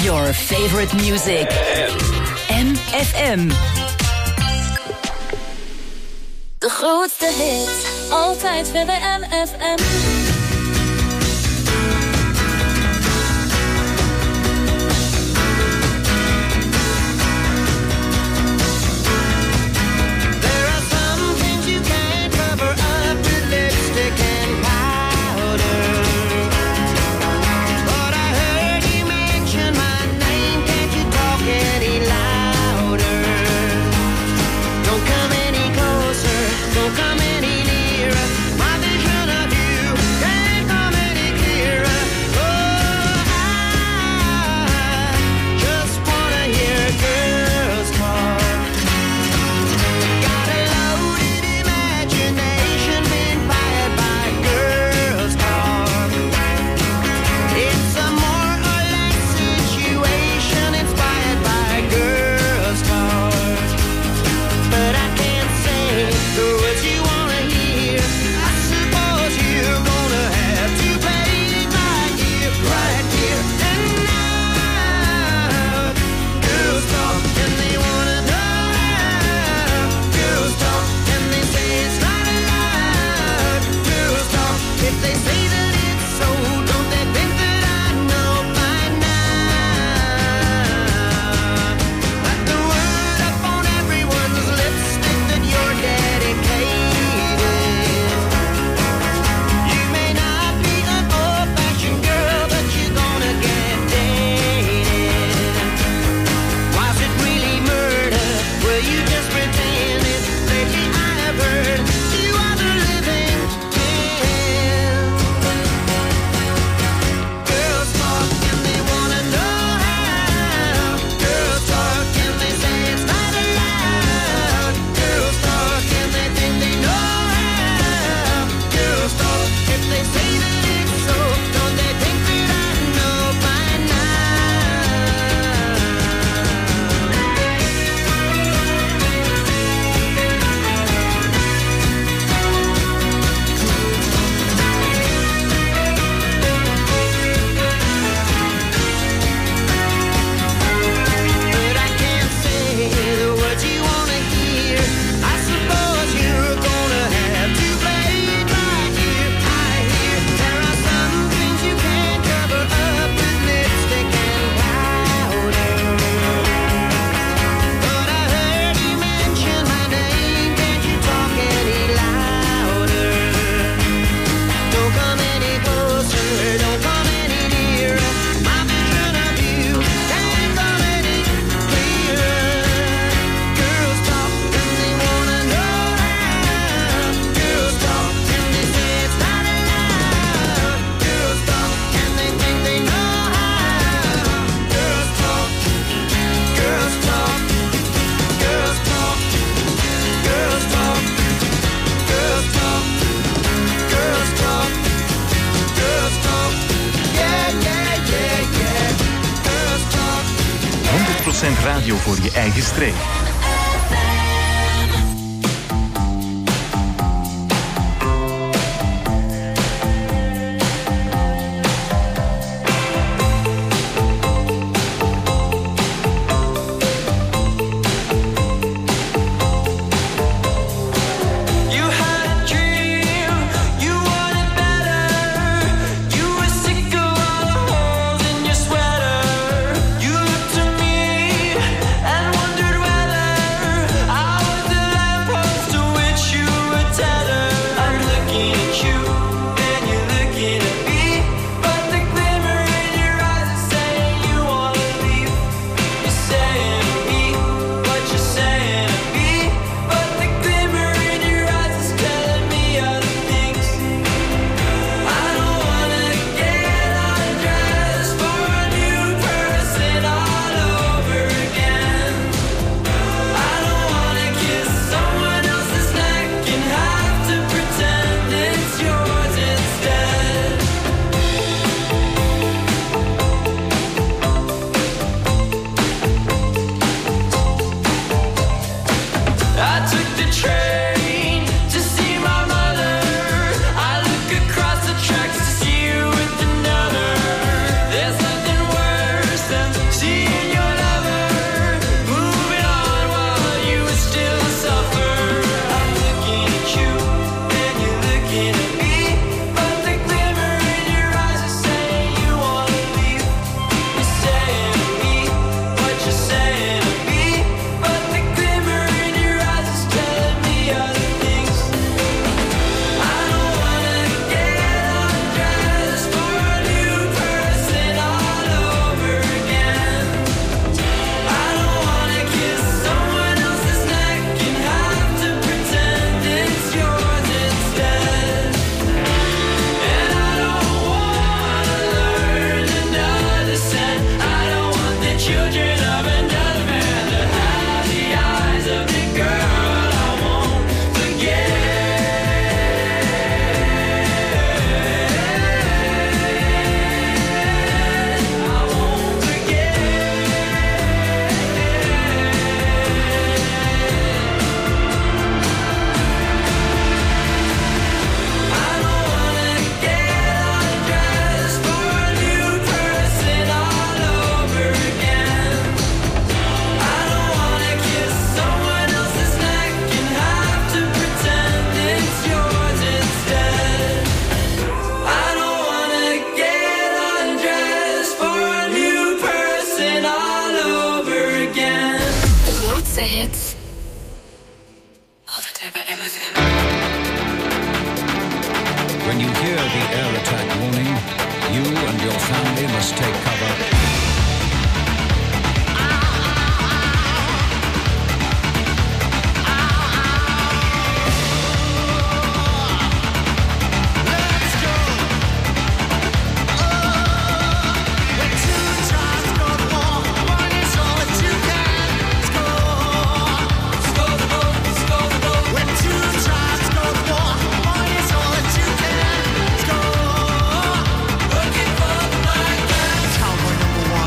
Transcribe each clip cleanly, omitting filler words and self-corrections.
Your favorite music. MFM. De grootste hits, altijd bij MFM. Radio voor je eigen streek. And wondered whether When you hear the air attack warning, you and your family must take cover. Cowboy number one.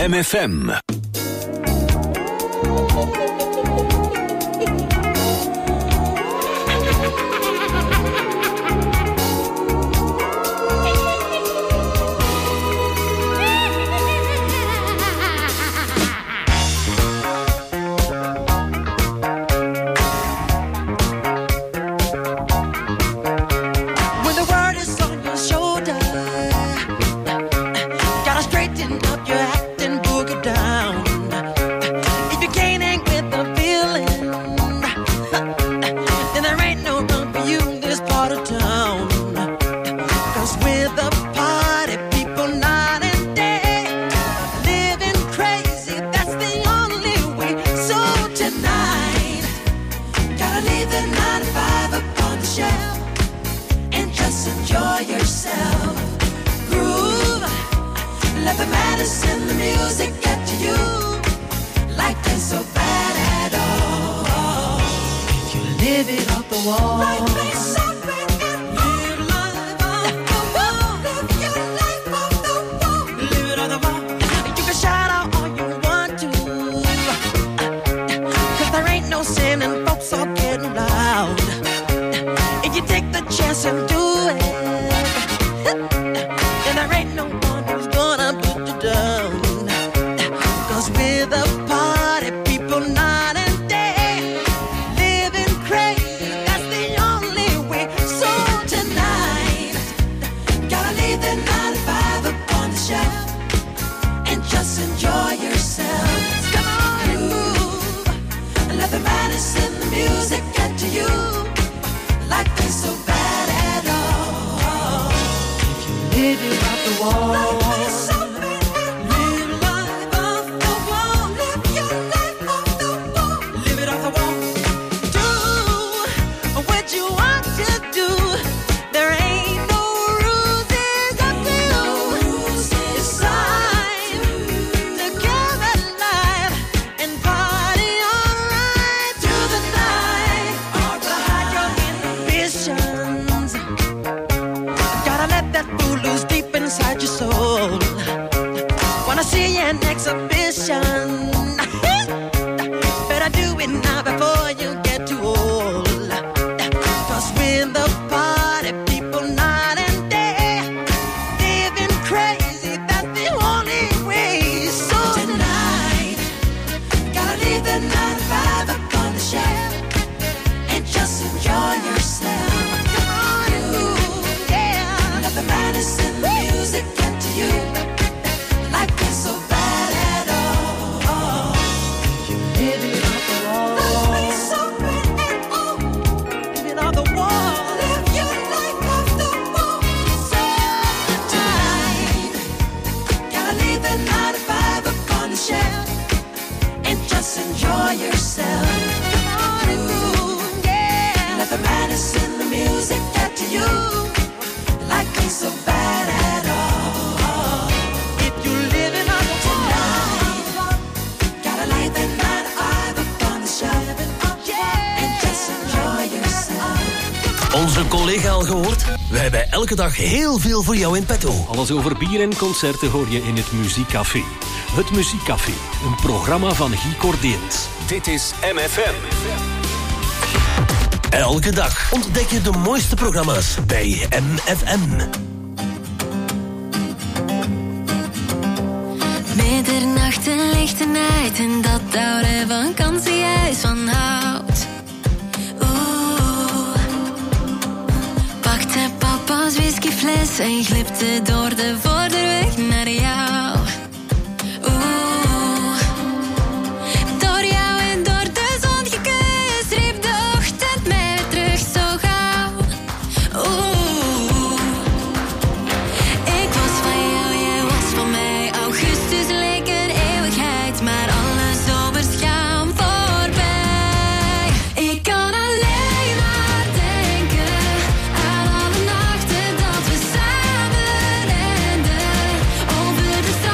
MFM. Onze collega al gehoord? We hebben elke dag heel veel voor jou in petto. Alles over bier en concerten hoor je in het Muziekcafé. Het Muziekcafé, een programma van Guy Cordeens. Dit is MFM. Elke dag ontdek je de mooiste programma's bij MFM. Middernacht en lichte nacht in dat oude vakantiehuis van hout. Pakte papa's whiskyfles en glipte door de voorderweg naar jou. Door jou en door de zon gekust, riep de ochtend mij terug zo gauw. Ik was van jou, jij was van mij. Augustus leek een eeuwigheid, maar alle zomers gaan voorbij. Ik kan alleen maar denken aan alle nachten dat we samen renden over de straat.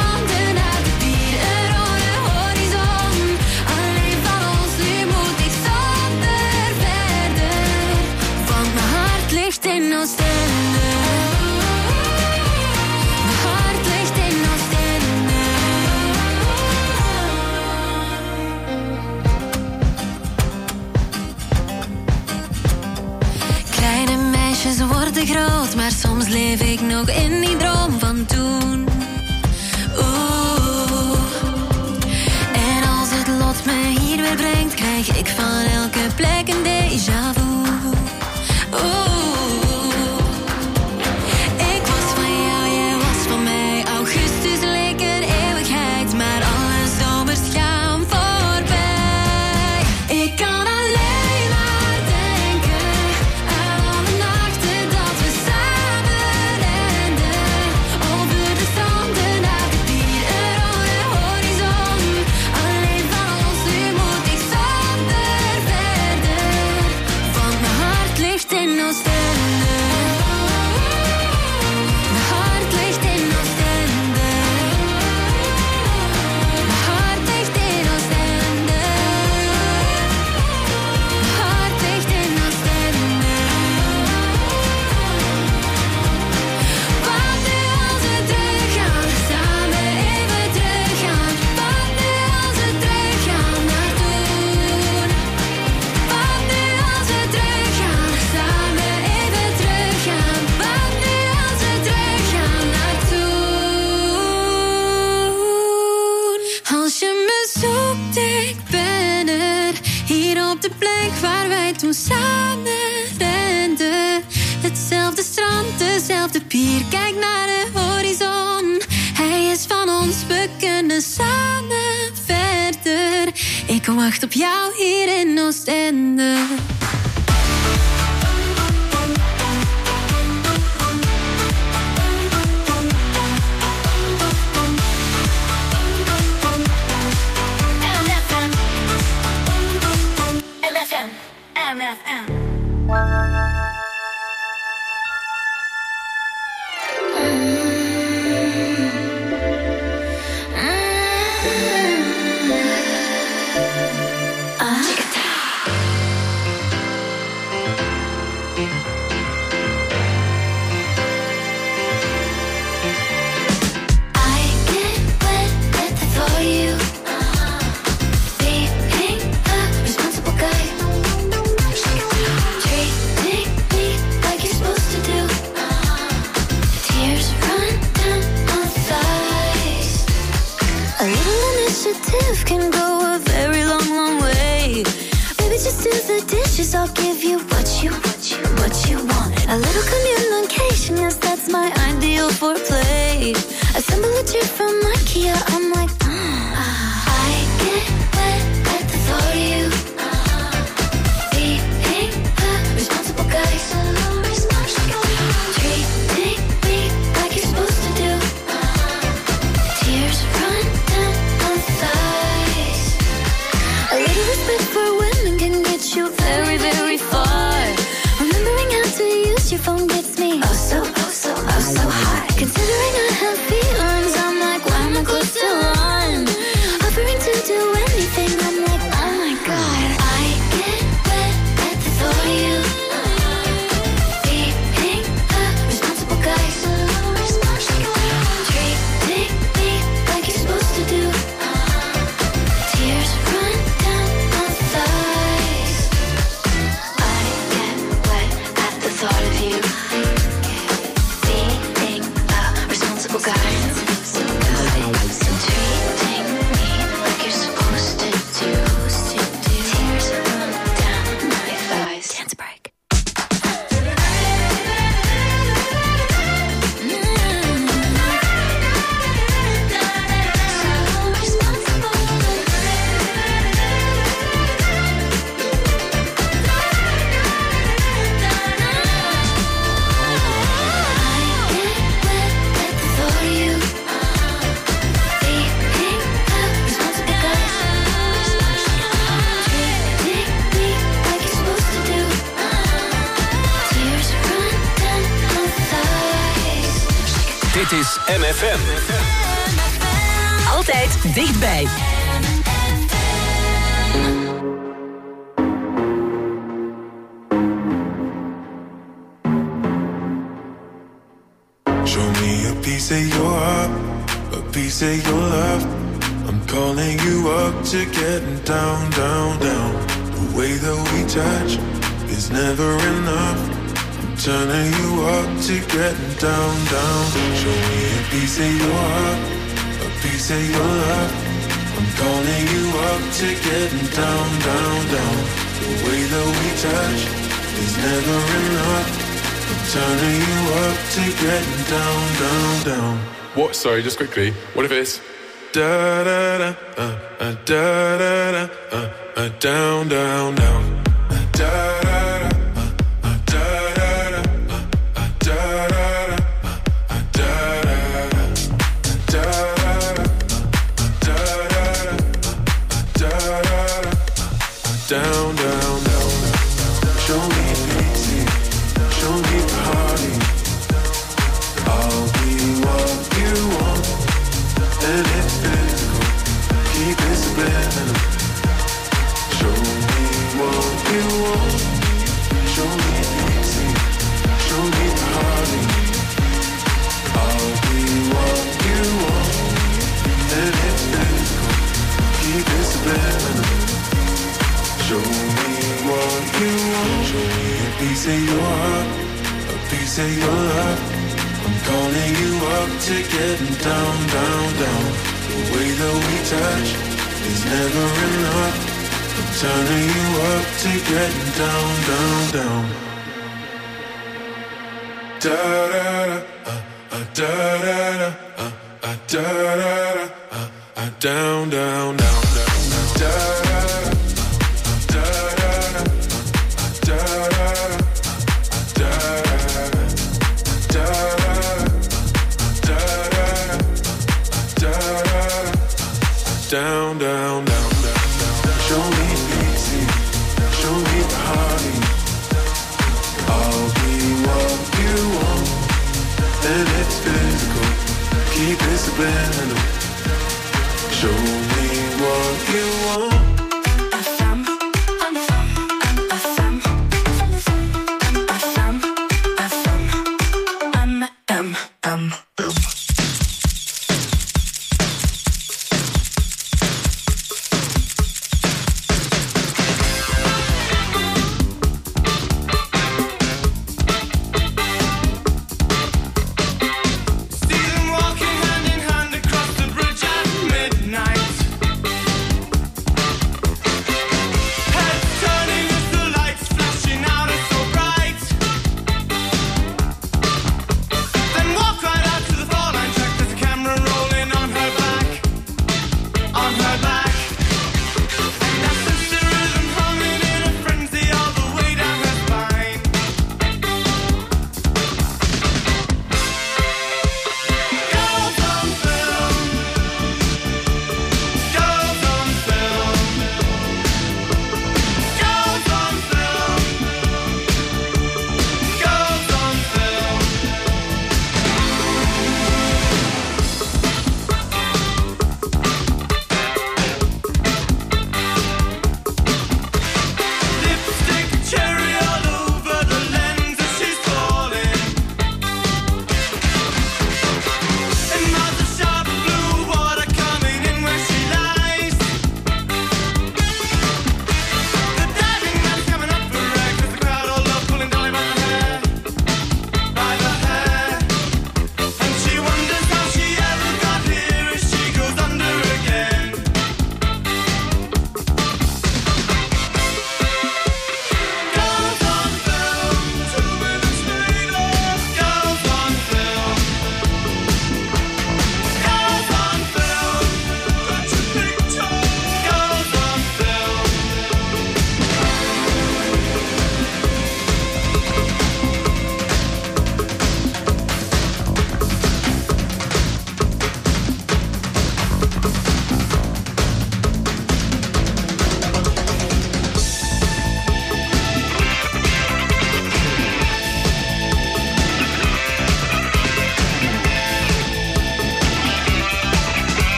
groot, maar soms leef ik nog in die droom van toen. Oeh. En als het lot me hier weer brengt, krijg ik van elke plek een déjà vu. Ik was van jou, jij was van mij. Augustus leek een eeuwigheid, maar alle zomers gaan voorbij. Ik kan alleen maar denken aan alle nachten dat we samen renden. Over de stranden naar de pier, een rode horizon. Alleen van ons nu moet ik zonder verder. Want mijn hart ligt in Oostende. Mijn hart ligt in Oostende. Mijn hart ligt in Oostende. Mijn hart ligt in Oostende. Wat nu als we teruggaan, samen even teruggaan. Wat nu als we teruggaan naar toen. Wat nu als we teruggaan, samen even teruggaan. Wat nu als we teruggaan naar toen. Als je me zoekt, ik ben er. Hier op de plek waar wij toen samen renden. Hetzelfde strand, dezelfde pier. Kijk naar de horizon. Hij is van ons, we kunnen samen verder. Ik wacht op jou hier in Oostende. Can go a very long, long way. Baby, just do the dishes. I'll give you what you want. A little communication, yes, that's my ideal foreplay. Assemble a chair from IKEA. I'm like, I get wet at the thought of you. Being a responsible guy, so responsible. Treating me like you're supposed to do. Tears run down my thighs. A little respect for women can get you very, very far. Remembering how to use your phone gets me oh so high. Considering I have feelings, I'm like, why am I close to one? Offering to do anything, I'm like, oh my god. I get wet at the thought of you. Being a responsible guy, so responsible. Treating me like you're supposed to do. Tears run down my thighs. I get wet at the thought of you. Being a responsible guy. Treating me like you're supposed to do. Tears run down my thighs. Dance break. Dit is MFM. Altijd dichtbij. Show me a piece of your heart, a piece of your love. I'm calling you up to getting down, down, down. The way that we touch is never enough. turning you up to getting down, down. Show me a piece of your heart, a piece of your love. I'm calling you up to getting down, down, down. The way that we touch is never enough. I'm turning you up to getting down, down, down. What? Sorry, just quickly. What if it's da da da da da da down, down, down. Da da da da da da down, down, down. Show me pity, show me party. I'll be what you want, and it's physical. Keep it subliminal. Show me what you want. Show me pity, show me party. I'll be what you want, and it's physical. Keep it subliminal. Show me what you want. Show me a piece of your heart, a piece of your love. I'm calling you up to getting down, down, down. The way that we touch is never enough. I'm turning you up to getting down, down, down. Da da da da da da da down, down, down, down, da. Down, down, down, down. Show me pity, show me party. I'll be what you want, and it's physical. Keep it subliminal. Show me what you want. See them walking hand in hand across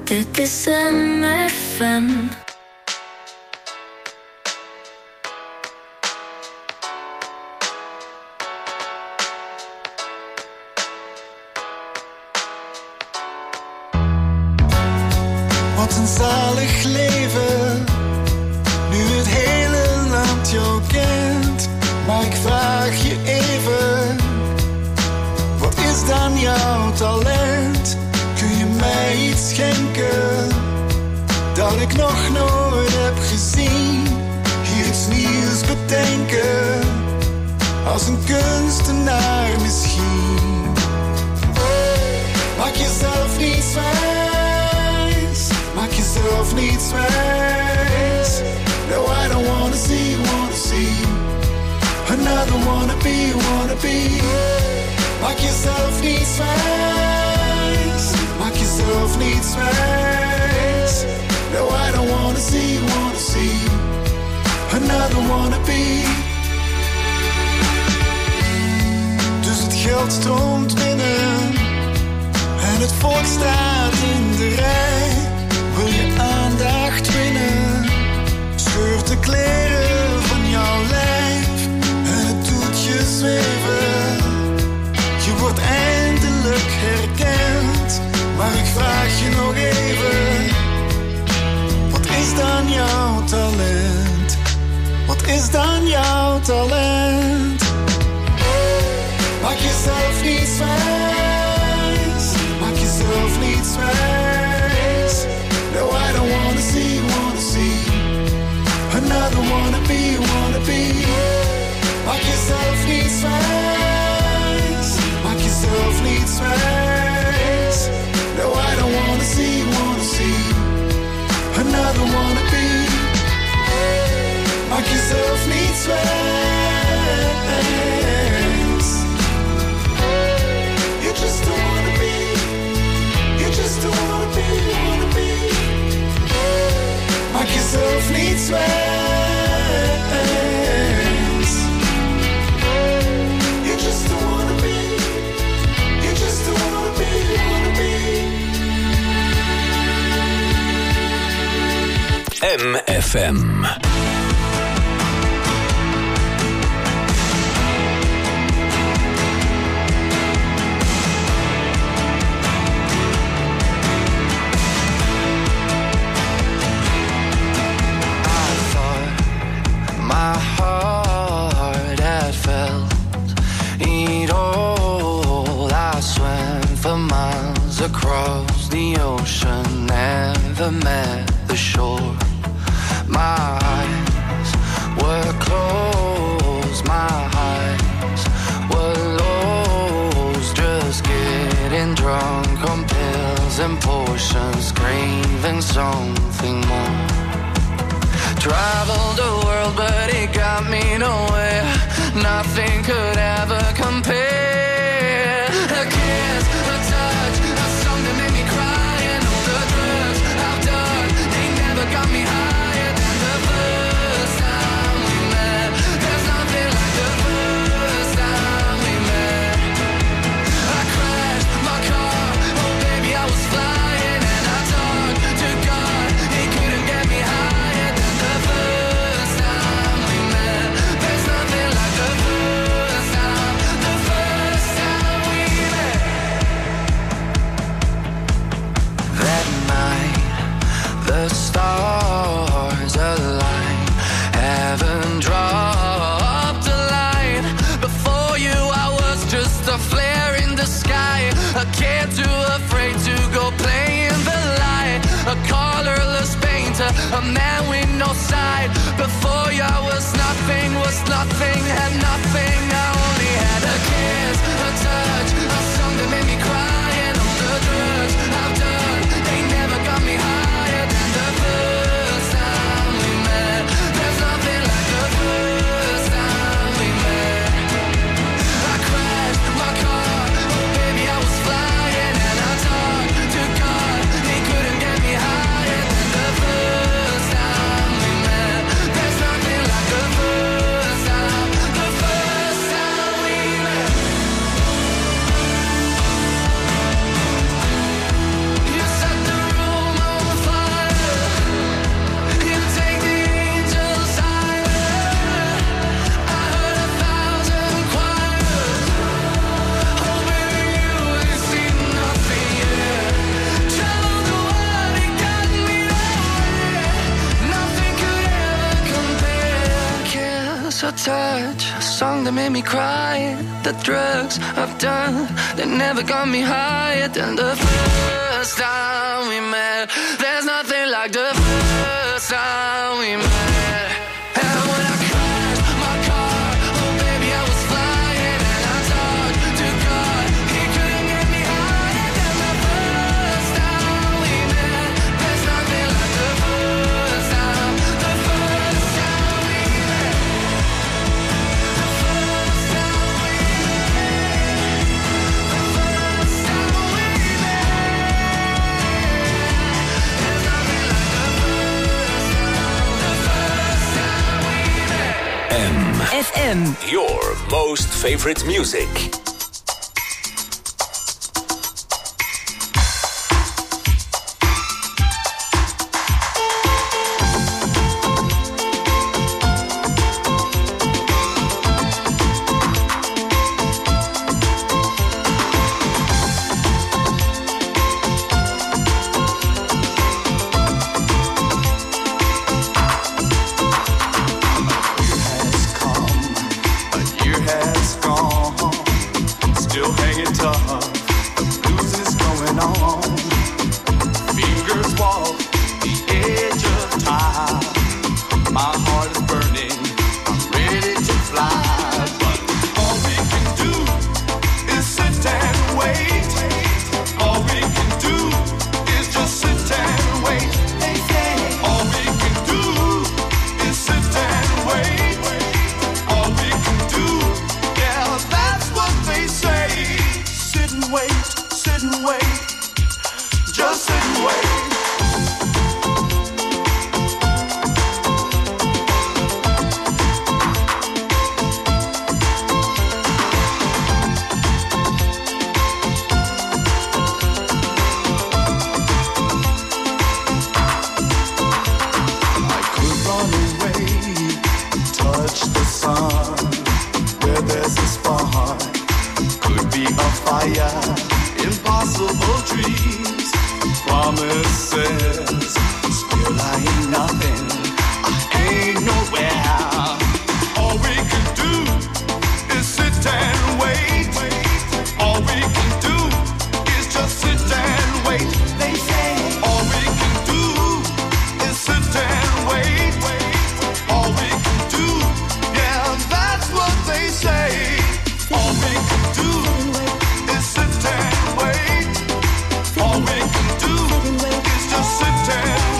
Dit is MFM. Wat een zalig leven, nu het hele land jou kent. Maar ik vraag je even, wat is dan jouw talent? Kun je mij iets schenken, dat ik nog nooit heb gezien? Hier iets nieuws bedenken, als een kunstenaar misschien. Maak jezelf niet wijs, maak jezelf niet wijs. No, I don't wanna see, another wannabe. Maak jezelf niet wijs, maak jezelf niet wijs. No, I don't wanna see, another wannabe. Dus het geld stroomt binnen en het volk staat in de rij. Wil je aandacht winnen? Scheur de kleren van jouw lijf en het doet je zweven. Je wordt eindelijk herkend, maar ik vraag je nog even. Wat is dan jouw talent? Wat is dan jouw talent? Maak jezelf niet wijs, maak jezelf niet wijs. No, I don't wanna see, another wannabe. Maak jezelf niet wijs, maak jezelf niet wijs. No, I don't wanna see, another wannabe. Maak jezelf niet wijs. You just don't wanna be, you just don't wanna be. Maak jezelf niet wijs. You just don't wanna be, you just don't wanna be. MFM. My heart had felt it all. I swam for miles across the ocean, never met the shore. My eyes were closed, my eyes were lost, just getting drunk on pills and potions, craving something more. Traveled the world, but it got me nowhere. Nothing could ever compare. A kiss, a touch, a song that made me cry, and all the drugs I've done, they never got me higher than the first time we met. There's nothing like the first time we met. I crashed my car, oh baby I was flying, and I talked to God, he couldn't get me higher than the first time we met. There's nothing like the first time we met. That night, the stars align, heaven dropped a line. Before you I was just a flare in the sky, a kid too afraid to go play in the light, a colorless painter, a man with no side. Before you I was nothing, had nothing. I only had a kiss, a touch, a song that made me cry, and all the drugs I've done, they never got me higher than the first time we met. There's nothing like the first time we met. I crashed my car, oh baby I was flying, and I talked to God, he couldn't get me higher than the first time. just a touch, a song that made me cry. The drugs I've done, they never got me higher than the first time we met. There's nothing like the first time we met. And when I crashed my car, oh baby I was flying, and I talked to God, he couldn't get me higher than the first time we met. There's nothing like the first time we met. The first time we met. The first time we met. The first time we met. There's nothing like the first time we met. FM. Your most favorite music. All we can do is just sit and wait.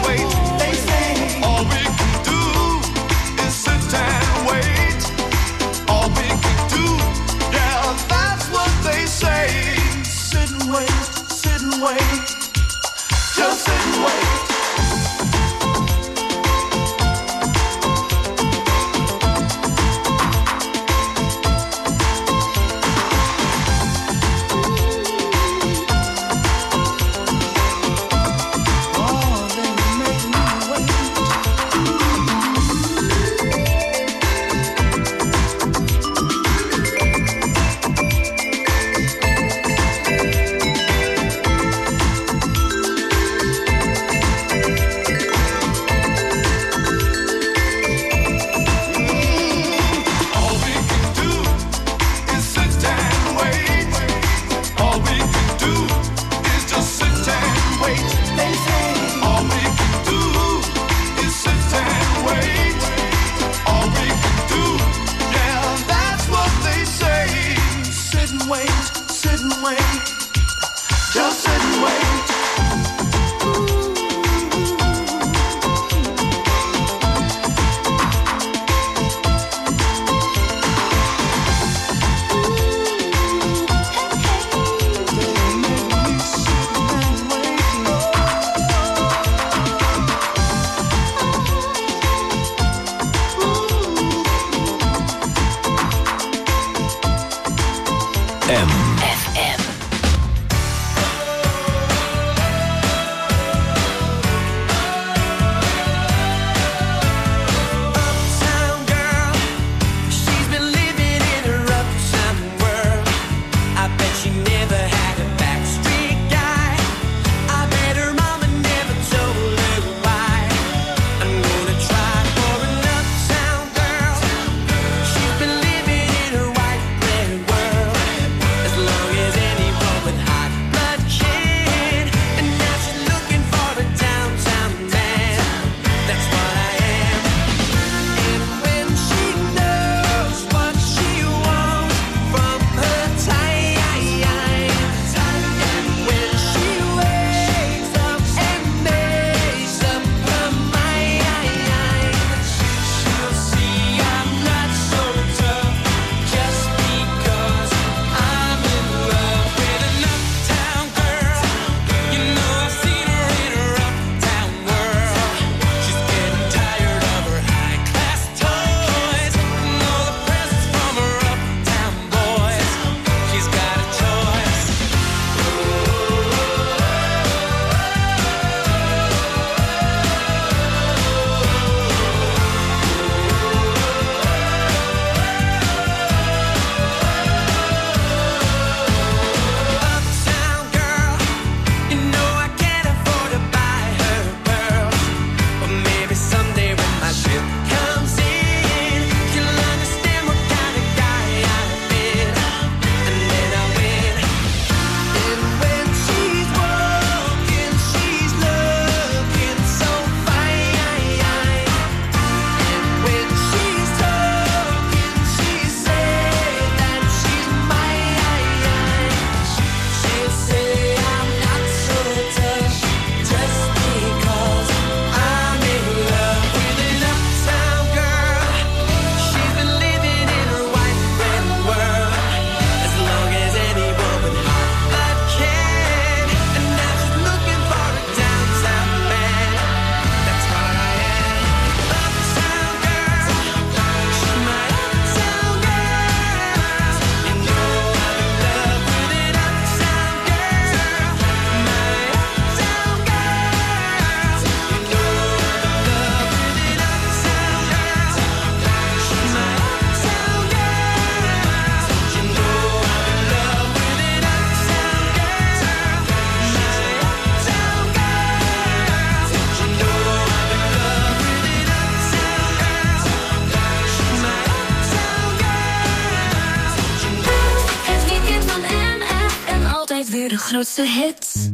grootste hits.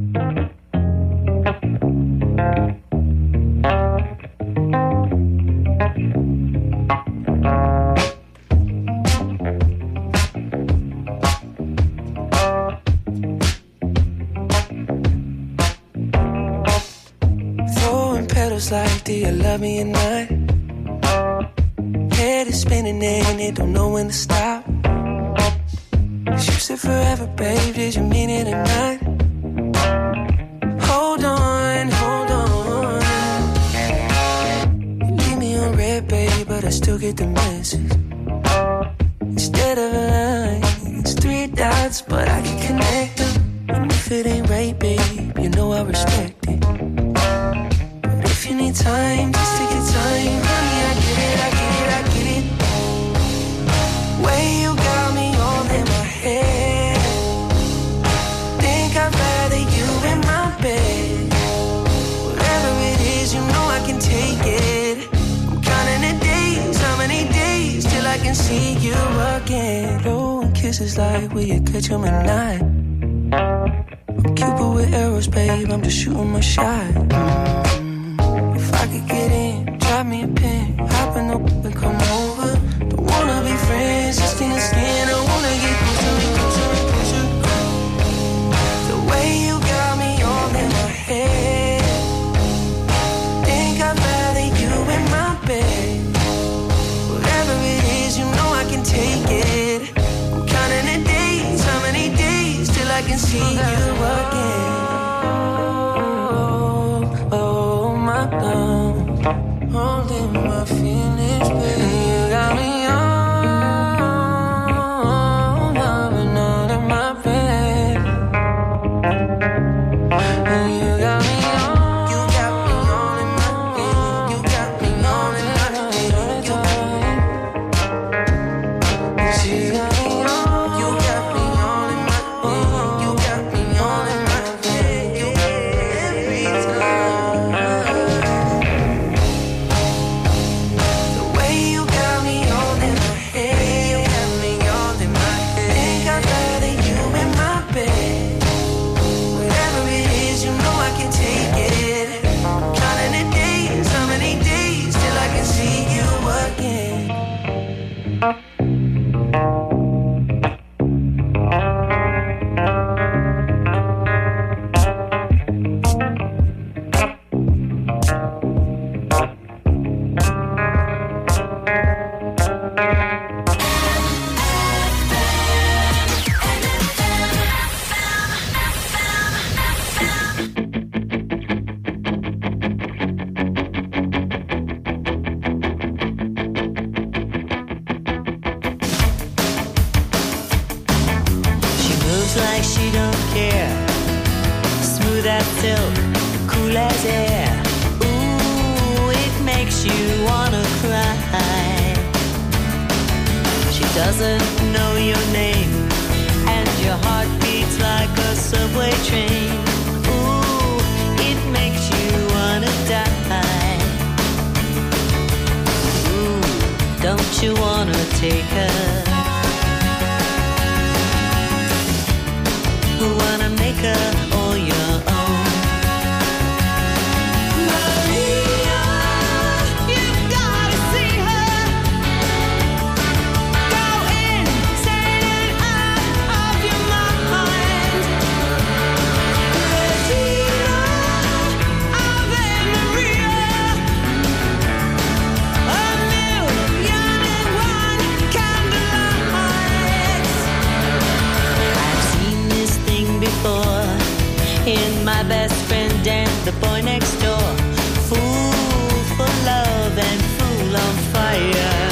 Throwing petals like, do you love me or not? Head is spinning and it don't know when to stop. You said forever, babe, did you mean it or not? Hold on, hold on. You leave me on red, babe, but I still get the message. Instead of a line, it's 3 dots, but I can connect them. And if it ain't right, babe, you know I respect it. But if you need time, just take your time. Honey, I get it, I get it, I get it. Way you got me all in my head. Think I'd rather you in my bed. Whatever it is, you know I can take it. I'm counting the days, how many days till I can see you again. Blowing kisses like, will you catch 'em at night? I'm Cupid with arrows, babe, I'm just shooting my shot. If I could get in, drop me a pin, hop in the and come over. Don't wanna be friends, just skin to skin. I wanna get closer, closer, closer. The way you got me all in my head. Think I'd rather you in my bed. Whatever it is, you know I can take it. I'm counting the days, how many days till I can see you again. Oh my God, holding my feelings, baby. You got me on, loving all in my bed. And you got me on, you got me on in my bed. You got me on in my bed. You got me on, you got me on in my bed. You got me on in my bed. You every time. The way you got me all in my head. You got me all in my head. Think I'd rather you in my bed. Whatever it is, you know I can take it. Counting the days, how many days till I can see you again. She moves like she don't care. Smooth as silk, cool as air. Ooh, it makes you wanna cry. She doesn't know your name, and your heart beats like a subway train. Ooh, it makes you wanna die. Ooh, don't you wanna take her? Wanna make her all your own. Maria, you've gotta see her. Go insane and out of your mind. Regina, Ave Maria. A million and one candlelights. I've seen this thing before in my best friend and the boy next door. Fool for love and fool on fire.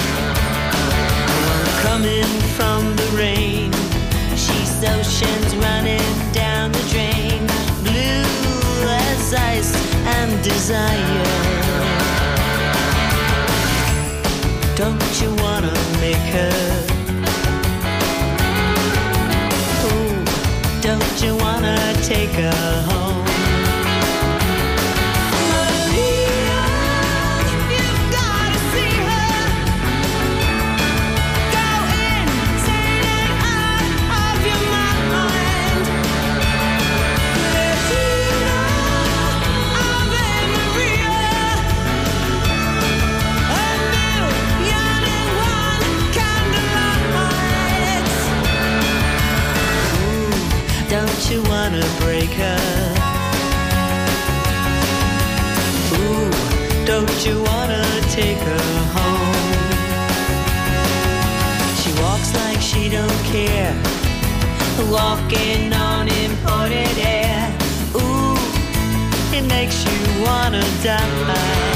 Coming from the rain, she's oceans running down the drain. Blue as ice and desire. Don't you wanna make her? Don't you wanna take her home? Maria, you've gotta see her. Go insane and out of your mind. Don't you wanna take her home? She walks like she don't care, walking on imported air. Ooh, it makes you wanna die.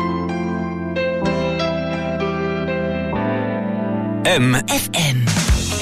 FM.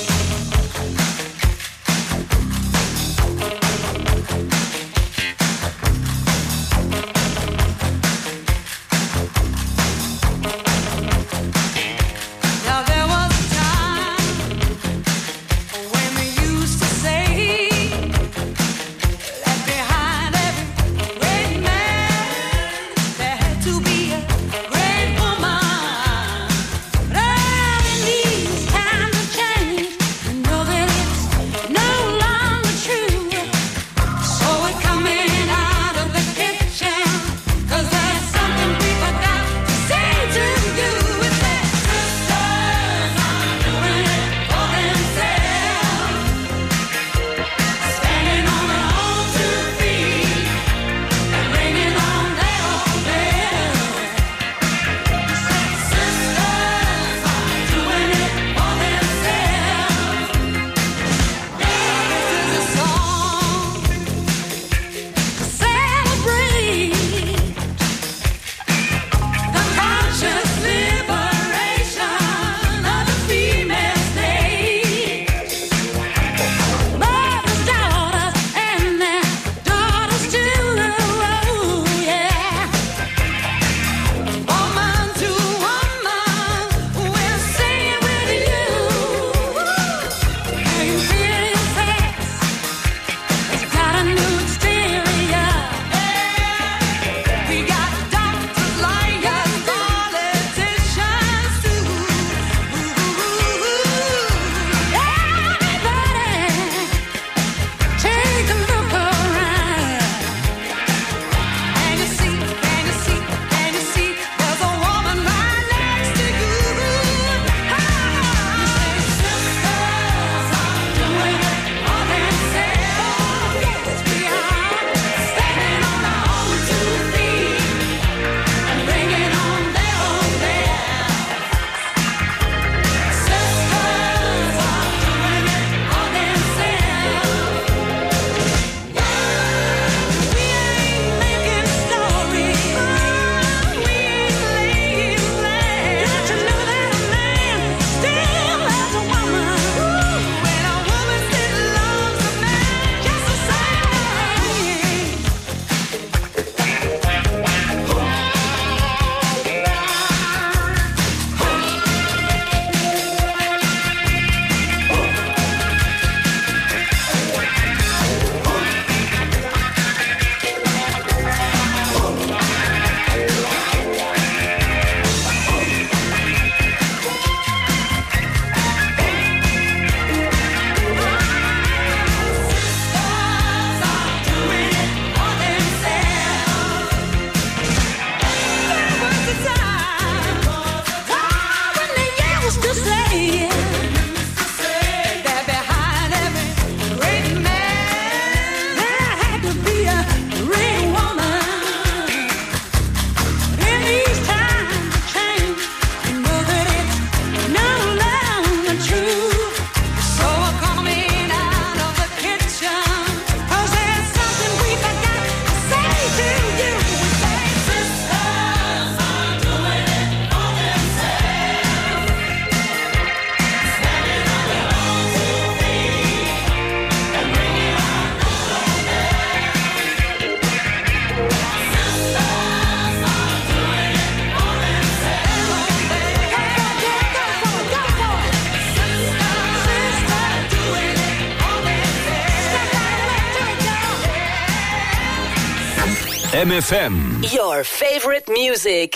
MFM. Your favorite music.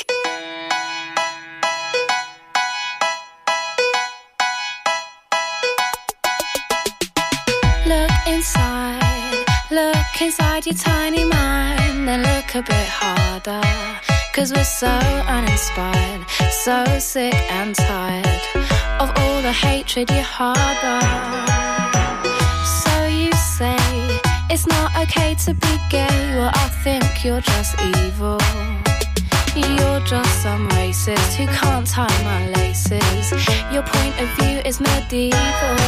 Look inside your tiny mind, then look a bit harder. 'Cause we're so uninspired, so sick and tired of all the hatred you harbor. So you say it's not okay to be gay, well I think you're just evil. You're just some racist who can't tie my laces. Your point of view is medieval.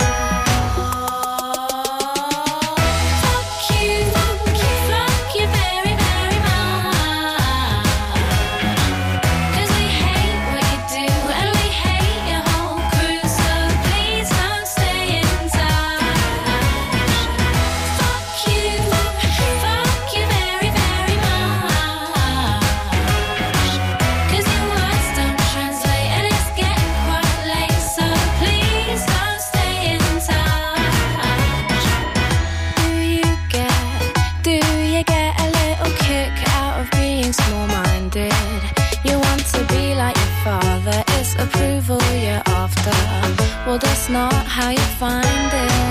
Well, that's not how you find it.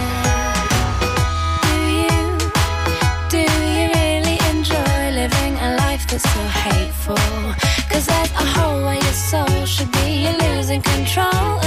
Do you really enjoy living a life that's so hateful? 'Cause there's a hole where your soul should be, you're losing control.